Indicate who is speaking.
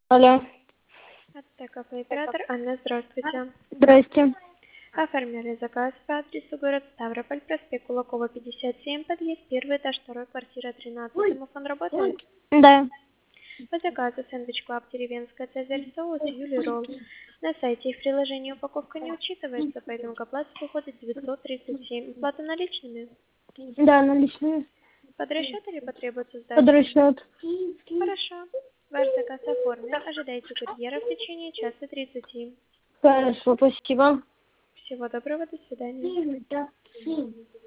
Speaker 1: Алло.
Speaker 2: Это кафе оператор Анна, здравствуйте.
Speaker 1: Здрасте.
Speaker 2: Оформили заказ по адресу город Ставрополь, проспект Кулакова, 57, подъезд, первый этаж, второй, квартира 13. Домофон работает?
Speaker 1: Да.
Speaker 2: По заказу сэндвич Клаб, деревенская Цезарь, соус, Юли Ролл. На сайте их приложения упаковка не учитывается, поэтому к оплате выходит 937. Оплата наличными?
Speaker 1: Да, наличные.
Speaker 2: Под расчет или потребуется
Speaker 1: Под
Speaker 2: сдача?
Speaker 1: расчет.
Speaker 2: Хорошо. Ваш заказ оформлен. Ожидайте курьера в течение часа 30.
Speaker 1: Хорошо, спасибо.
Speaker 2: Всего доброго, до свидания.